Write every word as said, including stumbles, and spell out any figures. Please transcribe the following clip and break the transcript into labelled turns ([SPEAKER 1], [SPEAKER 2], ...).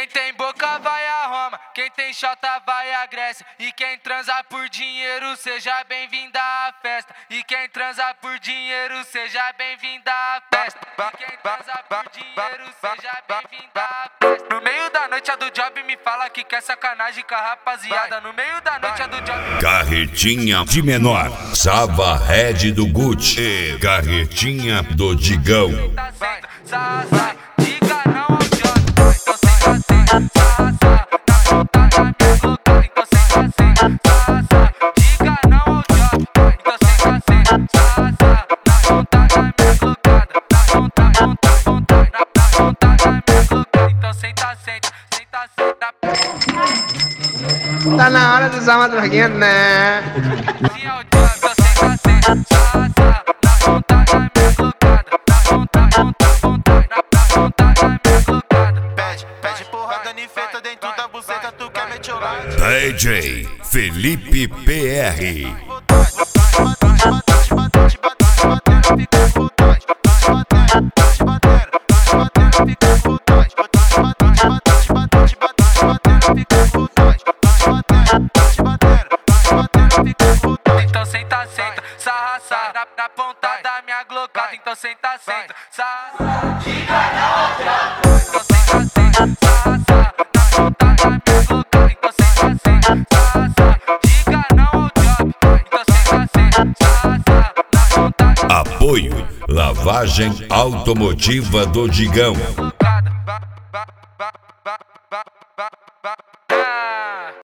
[SPEAKER 1] Quem tem boca vai a Roma, quem tem chota vai a Grécia. E quem transa por dinheiro, seja bem-vinda à festa. E quem transa por dinheiro, seja bem-vinda à festa. E quem transa por dinheiro, seja bem-vinda à festa. No meio da noite a do job me fala que quer sacanagem com a rapaziada. No meio da noite a do job.
[SPEAKER 2] Carretinha de menor, Sava Red do Gucci e Carretinha do Digão.
[SPEAKER 1] Diga não ao job, então senta assim, sa, sa, na ponta da minha boca, então senta assim, sa, sa. Diga não ao job, então senta assim, sa, sa, na ponta da minha boca, na ponta, ponta, ponta, na ponta da minha boca, então senta, senta, senta, senta.
[SPEAKER 3] Tá na hora de usar uma droguinha, né?
[SPEAKER 1] Se ao job, então senta assim, sa, sa, na ponta da minha boca, na ponta, ponta, ponta, na ponta da minha boca.
[SPEAKER 4] Pede, pede porrada nifeta dentro da buceta, tu quer meter o lado.
[SPEAKER 2] D J Felipe P R.
[SPEAKER 1] Então senta, senta, sarra, sarra, na, na ponta da minha glocada. Então senta, senta, sarra, sarra. Diga não ao job. Então senta, senta, sarra, sarra, na ponta da minha glocada. Então senta, senta, sarra, sarra. Diga não ao job. Então senta, senta, sarra, sarra, na ponta da
[SPEAKER 2] Apoio Lavagem Automotiva do Digão.
[SPEAKER 1] glocada.